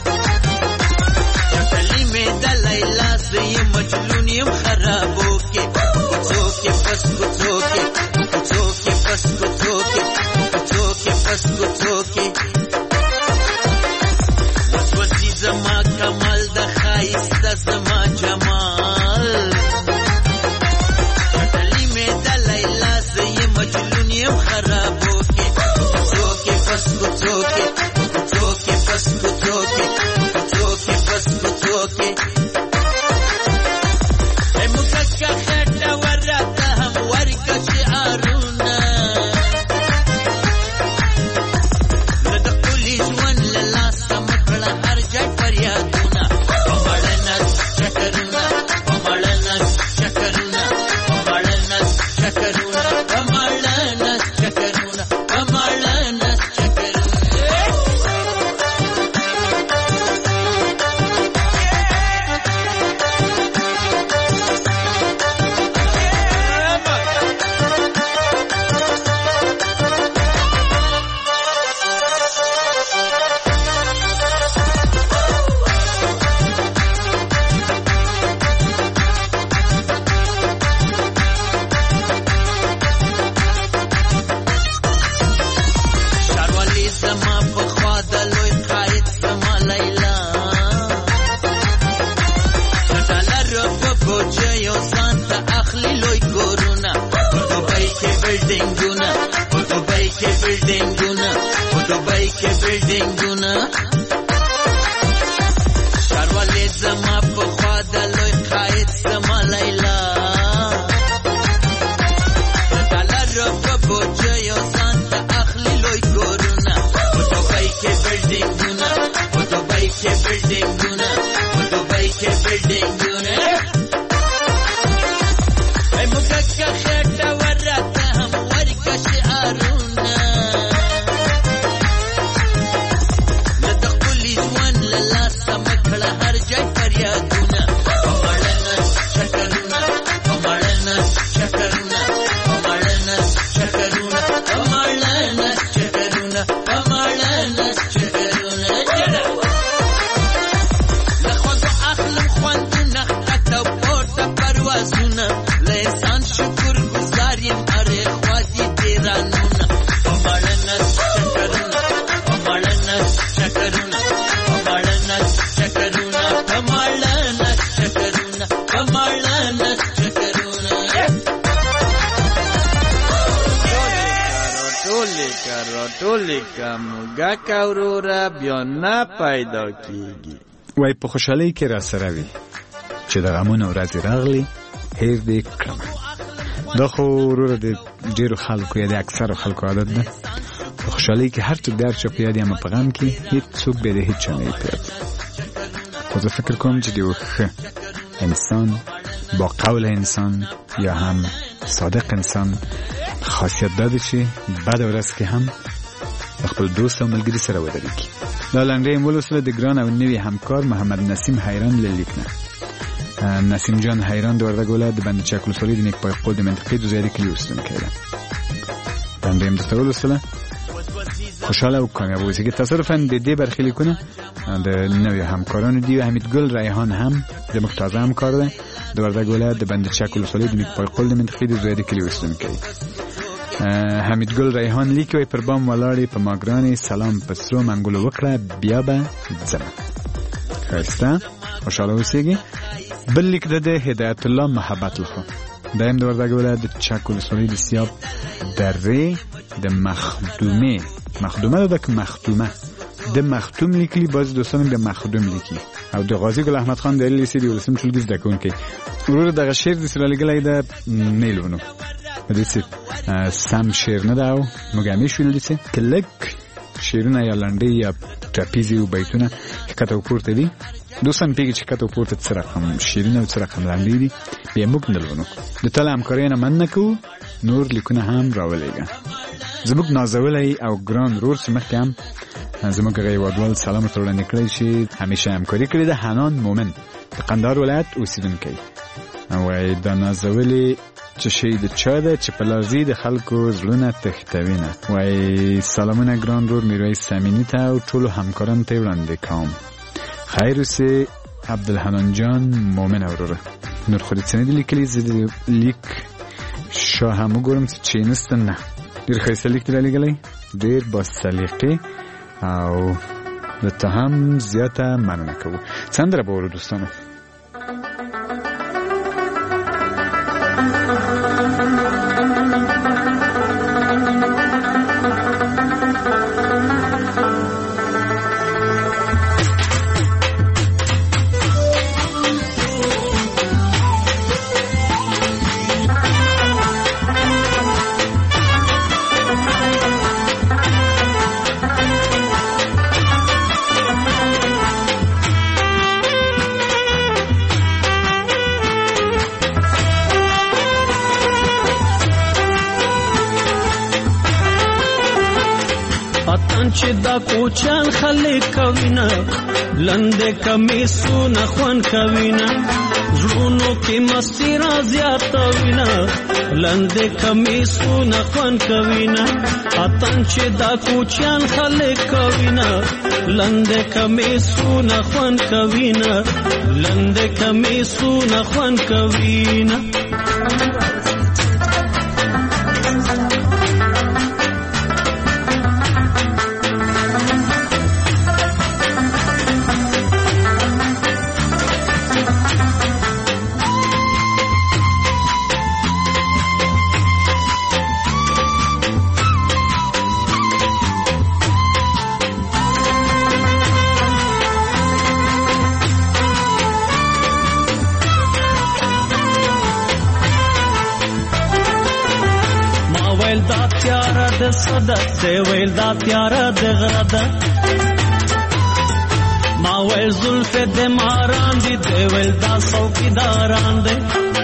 S9: مجنون یم خرابو کې کوڅو کې پس کوڅو کې کوڅو کې پس کوڅو کې کوڅو کې پس کوڅو کې وسوسې زما کمال د ښایسته زما جمال چټلي مې د لیلا زه یم مجنون یم خرابو کې کوڅو کې پس کوڅو کې کوڅو کې پس کوڅو کې کوڅو کې پس کوڅو کې پیدا کیږي
S6: وای په خوشحالۍ کې را سره وي چې د غمونو ورځې راغلي هیر دې کړم دا خو ورور د ډیرو خلکو یا د اکثرو خلکو عادت ده په خوشحالۍ کې هر څوک د هر چا په یاد یا په غم کې هیڅوک به د هیڅ چا نه پیاد خو زه فکر کوم چې د یو ښه انسان با قوله انسان یا هم صادق انسان خاصیت دا ده چې بد ورځ کې هم خپل دوست او ملګری سره ودرېږي. دا لنډۍ ولوستله د ګران او نوي همکار محمد نسیم حیران له لیک نه. نسیم جان حیران د وردګ ولایت د بند چک ولسوالۍ د نیکپای قول د منطقې دوزیاري کلي اوسېدونکی دی. لنډۍ هم درته ولوستله. خوشحاله او کامیاب اوسئ. تصادفاً د دې برخې لیکونه د نوي همکارانو دي. حمیدګل ریحان هم زموږ تازه همکار دی د وردګ ولایت د بند چک ولسوالۍ د نیکپای قول د منطقې دوزیاري کلي اوسېدونکی دی. حمیدګل ریحان لیکي پر بام ولاړې په ماګرانې سلام په سرو منګولو وکړه بیا به ځمه. ښایسته خوشحاله اوسېږي. بل لیک د هدایت الله محبت لخوا دا هم د وردګ ولایت د چک ولسوالۍ د سیاب درې د مخدومې مخدومه ده که مختومه د مختوم لیکلي بعضې دوستان د مخدوم لیکي او د غازي ګل احمد خان د ال سی د ولسم ټولګي زده کوونکی ورور دغه شعر داسې رالیږلی ده نیلونو داسې سم شعر نه ده او موږ همیش ویل داسې که لږ شعرونه یا لنډۍ یا ټپیزې او بیتونه ښکته او پورته دي دوستان پیږي چې کته پورته څه رقم شیرین او څه رقم لاندې دي بیا موږ نه لونو د تل همکارۍ نه من نکو نور لیکونه هم راولېږه زموږ نازولی او ګران رور چې مخکې هم زموږ هغه هېوادوال سلام ورته وړاندې کړی چې همیشه همکاري کړې ده حنان مومن د قندهار ولایت اوسېدونکی وایي دا نازولې چې شی د چا ده چې په لرزي د خلکو زړونه تښتوینه وایي سلامونه ګران رور میرویس سمیني ته او ټولو همکارانو ته یې وړاندې کوم خیر اوسې عبدالحنان جان مومن وروره نور خو دې څه نه دي لیکلي زه د لیک شا هم وګورم چې چی نسته نه ډېر ښایسته لیک دې رالیږلی ډېر باسلیقې او د ته هم زیاته مننه کوو سندره به ورو دوستانو
S10: چې دا کوچان خلک کوینه لنده کمیسونه خوان کوینه زړونو کې مستی را زیاتوینه لنده کمیسونه خوان کوینه اتن چې دا کوچان خلک کوینه لنده کمیسونه خوان کوینه لنده کمیسونه خوان کوینه صدا دی ویل دا تیاره د غره ده ما ویل زلفې د ماران دي دی ویل دا څوکیداران دی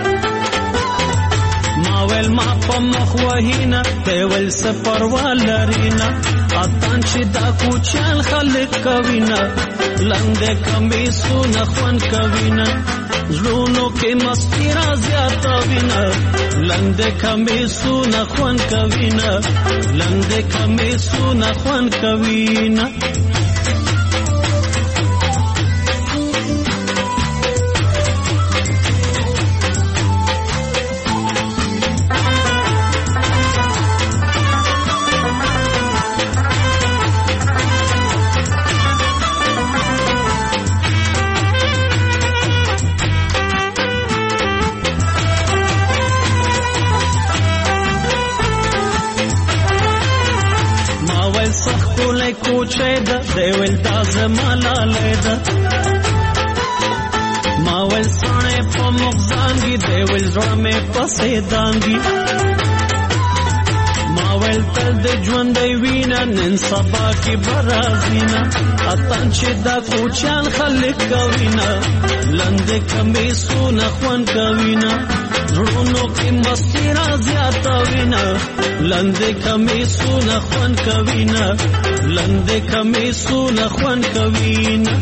S10: ما ویل ما په مخ وهینه دی ویل څه پروا لرینه اتن چې دا کوچیان خلک کوینه لنډې کمیسونه خوند کوینه زړونو کې مستی را زیاتوینه لنډې کمیسونه خوند کوینه لنډې کمیسونه خوند کوینه کوچه ده دی ویل دا زما لالی ده ما ویل ساڼې په مخ زانګي دی ویل زړه مې پسې دانګي ما ویل تل د ژوندی وینه نن سبا کې به راځینه اتن چې دا کوچیان خلک کوینه لنډې کمیسونه خوند کوینه زړونو کې مستی را زیاتوینه لنډې کمیسونه خوند کوینه لنډې کمیسونه خوند کوینه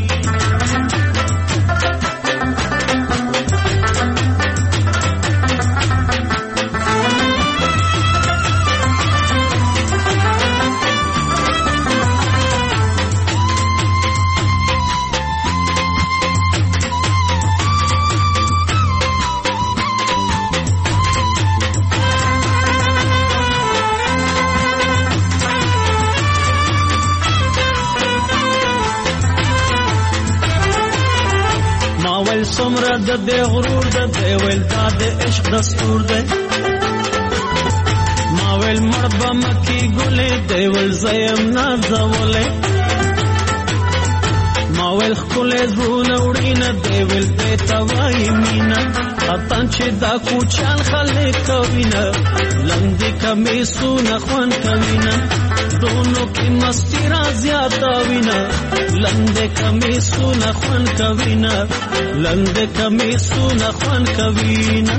S10: سمره د دې غرور د دې ویل دا د عشق دستور دی ما ویل مړ به مکې ګلې دی ویل زیم نازولې ما ویل ښکلی زړونه وړینه دی ویل دې ته وایي مینه اتان چې دا کوچال خلک کوینه لندې کمیسونه خوان کوینه دونو کې مستی را زیاته وینه لندې کمیسونه خوان کوینه لندې کمیسونه خوان کوینه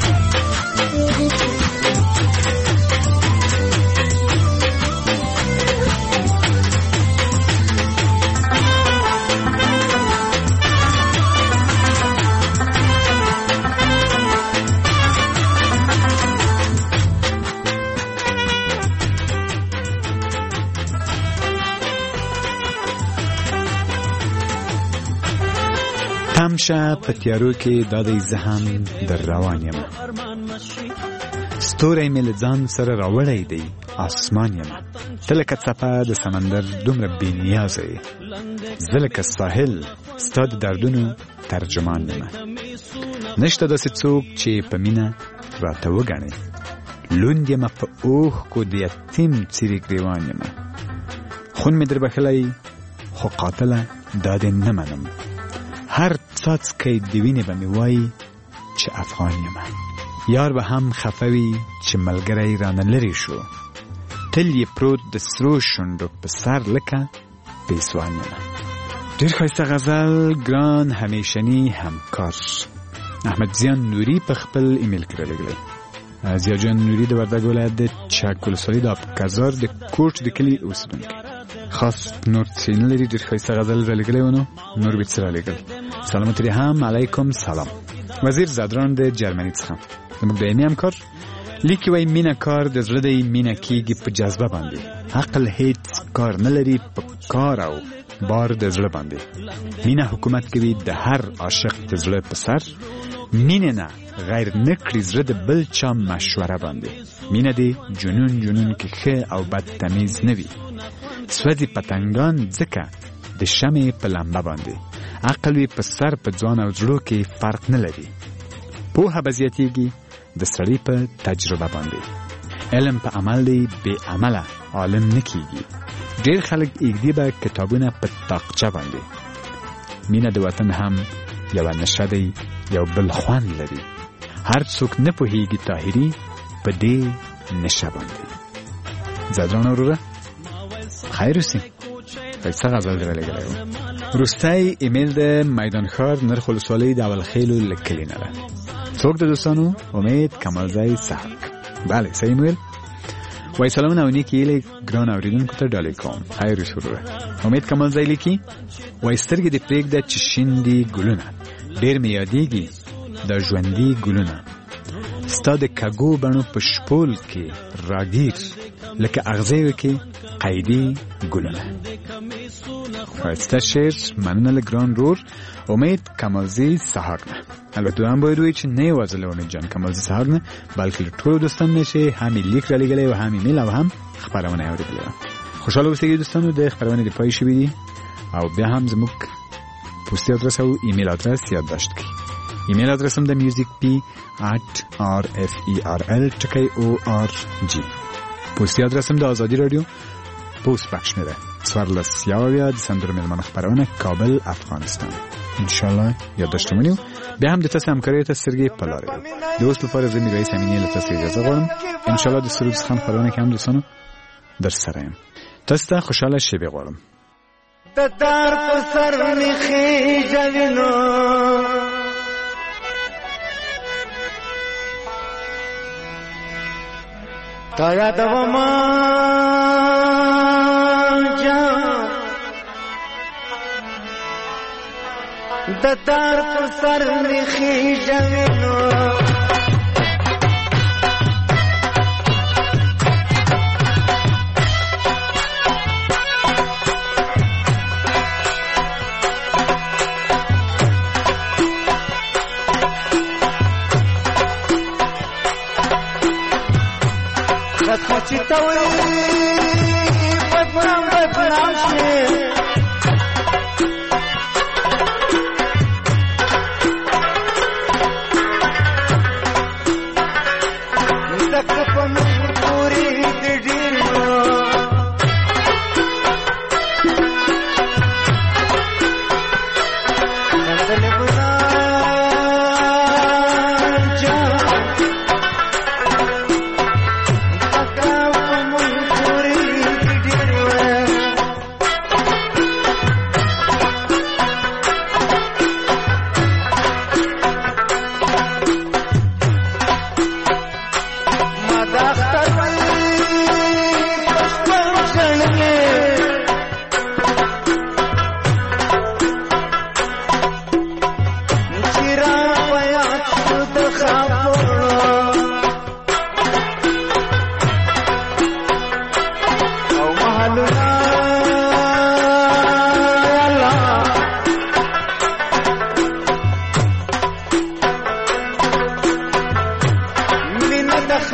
S6: همشه په تیارو کې دادی زهم در روان یم ستوری مې له ځان سره راوړی دی آسمان یم ته لکه څپه د سمندر دومره بېنیازه یې زه لکه ساحل ستا د دردونو ترجمان یم نشته داسې څوک چې په مینه راته وګڼې لوند یم په اوښکو د یتیم څیرې ګریوان یم خون مې در بخلی خو قاتله دا دې نه منم هر څاڅکی د وینې به مې وایي چې افغان یم یار به هم خفه وي چې ملګری رانه لرې شو تل یې پروت د سرو شونډو په سر لکه پیسوان یم ډېر ښایسته غزل ګران همیشني همکار احمد زیان نوري په خپل ایمیل کې رالیږلی ضیا جان نوري د وردګ ولایت د چک ولسوالۍ د آبکزار د کوټ د کلي اوسېدونکی خاص نور څه نه لري ډېر ښایسته غزل رالیږلی و نو نور به څه رالیږل سلامت ریحم علیکم سلام وزیر زادران د جرمني څخه زموږ دایمي همکار لیکي وایي مینه کار د زړه دی مینه کېږي په جذبه باندې عقل هیڅ کار نه لري په کار او بار د زړه باندې مینه حکومت کوي د هر عاشق د زړه په سر مینه نه غیر نه کړي زړه د بل چا مشوره باندې مینه دی جنون جنون کې ښه او بد تمیز نه وي سوځي پتنګان ځکه د شمعې په لمبه باندې عقل وي په سر په ځوان او زړه کې فرق نه لري پوهه به زیاتېږي د سړي په تجربه باندې علم په عمل دی بې عمله عالم نه کېږي ډېر خلک ایږدي به کتابونه په تاقچه باندې مینه د وطن هم یوه نشه دی یو بل خوند لري هر څوک نه پوهېږي طاهري په دې نشه باندې زادران وروره خیر اوسې ښایسته غزل دې رالیږلی و وروستی ایمیل د میدان ښار نرخ ولسوالۍ د اولخیلو له کلي نه ده څوک د دوستانو امید کمالزی سحق بله صحیح ایمیل وایي سلامونه او نیکې هیلې ګران اورېدونکو ته ډالۍ کوم خیر اوسې وروره امید کمالزی لیکي وایي سترګې دې پرېږده چې شین دي ګلونه ډېر مې یادېږي د ژوندي ګلونه ستا د کږو بڼو په شپول کې راګیر لکه اغزیو کې قیدي ګلونه ښایسته شعر مننه له ګران رور امید کمالزی سحق نه البته هم باید وایي چې نه یوازې له امید جان کمالزی سحق نه بلکې له ټولو دوستانو نه چې هم یې لیک رالیږلی و هم ایمیل او هم خپرونه یې اورېدلې وه خوشحاله اوسئ دوستانو د خپرونې د پای شوي دي او بیا هم زموږ پوستي ادرس او ایمیل ادرس یادداشت کړئ ایمیل ادرس هم د میوزیک پی ات آر اف ای آر ال ټکی او آر جی پوستي ادرس هم د ازادي راډیو پوست بخش میره څوارلس یاویا د سندرو میلمانه خپرونه کابل افغانستان انشاءالله یادداشت ونیو بیا هم د تاسو همکاریو ته سترګې په لاره یو د اوس لپاره زه میرویس امینی له تاسو اجازه غواړم انشاءالله د سرود څخه خپرونه کې هم دوستانو در سره یم تاسو ته خوشحاله شپې غواړم
S9: د دار په سر می خېژوینو تا یادوما جان د دار په سر می خېژوینو چتوي بدنام بدنام شي زک په پوری د ډیرو بدل بنا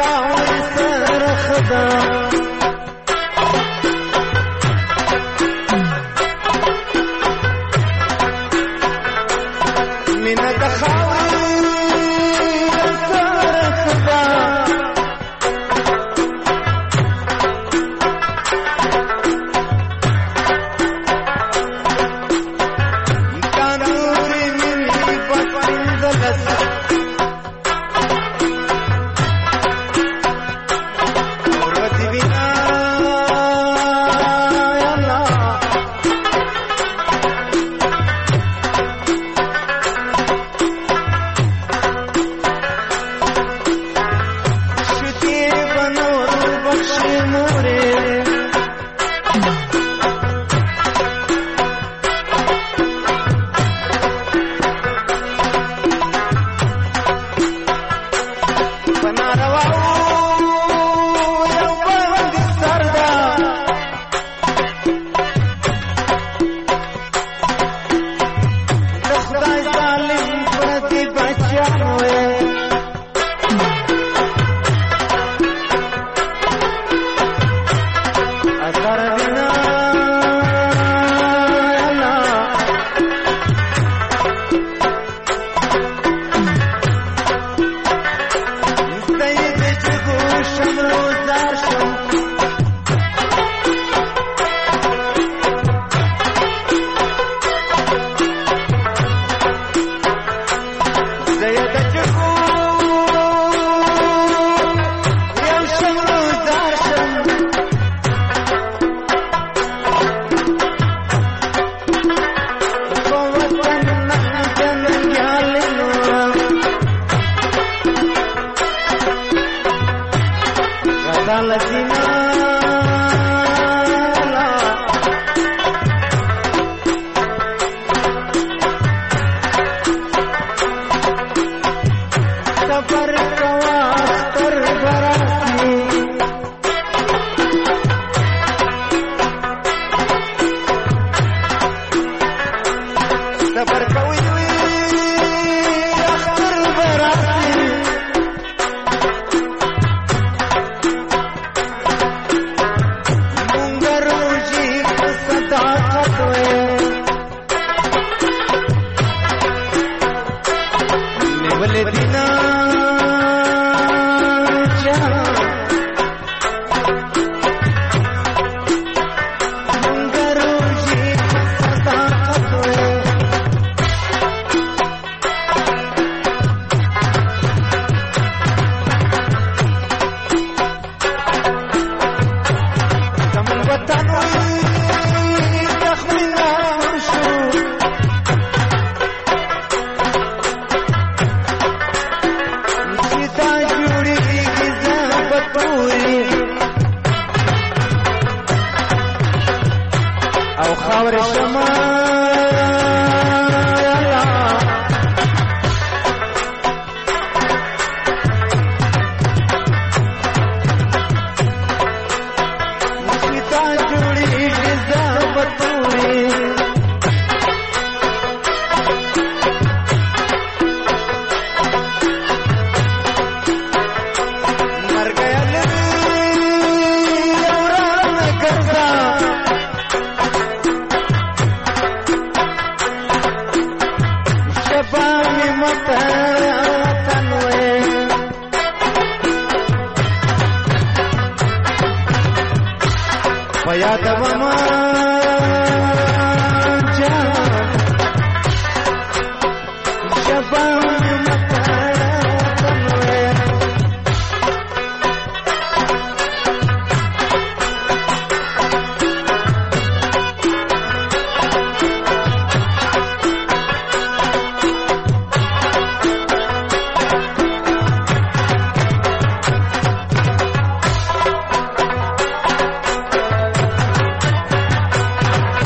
S8: خاورې سره خدا مینه د خاورې سره خدا تنوري مینې پسندلس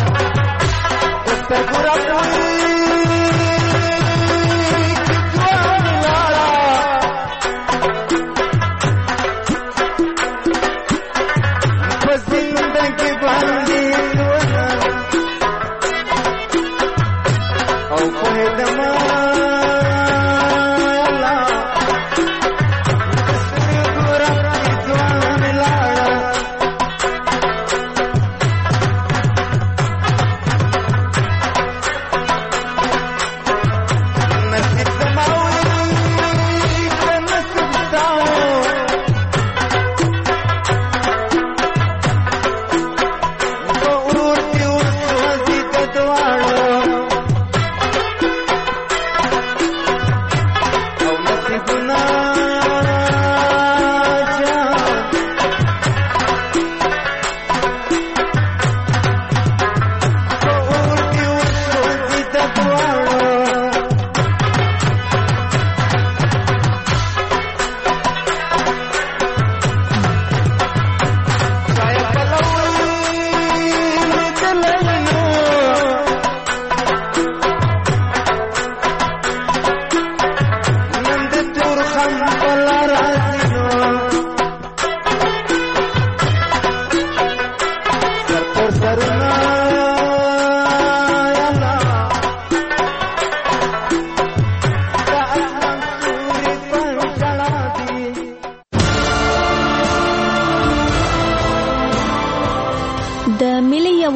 S11: Segura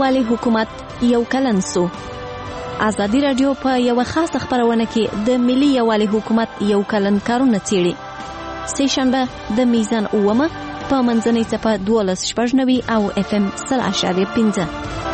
S11: یووالي حکومت یو کلن سو. ازادي رادیو په یو خاصه خبرونه کې د ملي یووالي حکومت یو کلن کارونه څیړي. سه شنبه د میزان اومه په منځنۍ څپه دولس شپږ نوي او اف ام سل اشاریه پنځه.